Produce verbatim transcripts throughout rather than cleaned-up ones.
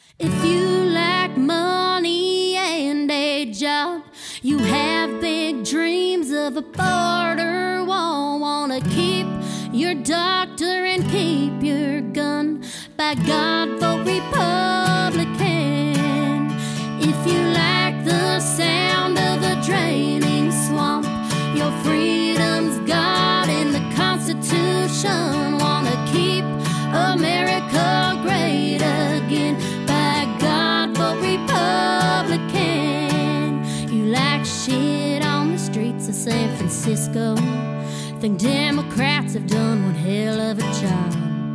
If you lack money and a job, you have big dreams of a border wall. Wanna keep your doctor and keep your gun. By God, vote Republican. If you lack the sound of a draining swamp, your freedom's God in the Constitution. Wanna keep America great again. By God, vote Republican. You lack shit on the streets of San Francisco. Think Democrats have done one hell of a job.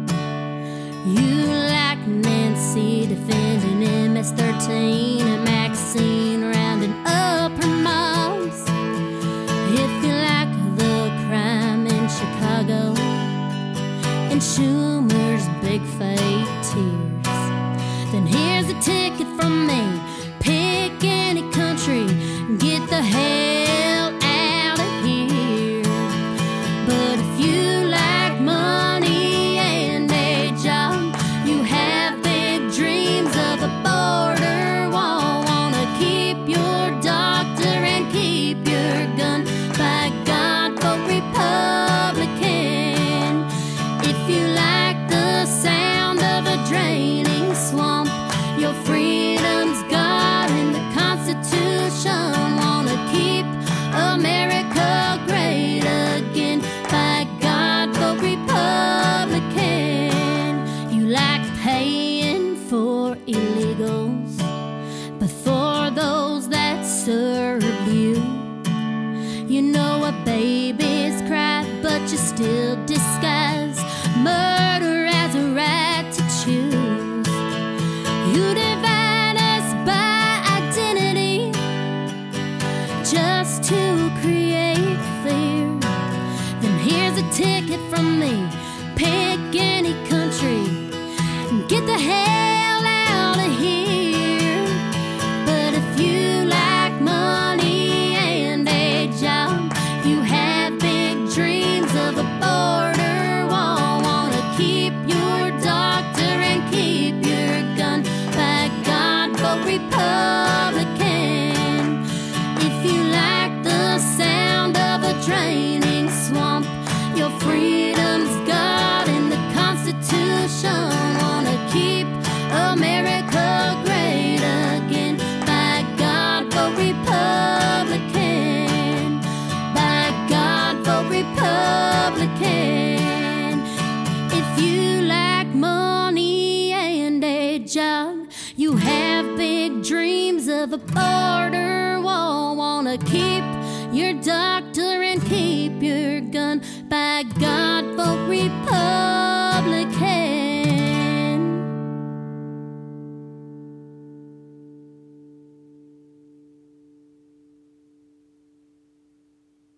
You lack Nancy defending M S thirteen and Maxine rounding up her moms. If you lack the crime in Chicago and Schumer's big fake tears, then here's a ticket from me. Pick any country, get the hell out of here. But if you lack money and a job, you have big dreams of a border wall. Wanna keep your doctor and keep your gun. By God, vote Republican. If you lack the sound of a draining swamp, your freedom's God in the Constitution. Wanna keep America great again. By God, vote Republican. You lack paying for illegals, but for those that serve you, you know a baby's cry, but you still disguise murder as a right to choose. You divide us by identity just to create fear. Then here's a ticket from me. Pick any country and get the hell out of here. But if you lack money and a job, you have big dreams of a border wall. Wanna keep your doctor and keep your gun. By God, vote Republican. If you lack the sound of a draining swamp, your freedom's God in the Constitution. Wanna keep America great again. By God, vote Republican. By God, vote Republican. If you lack money and a job, you have big dreams of a border wall. Wanna keep your doctor and keep your gun.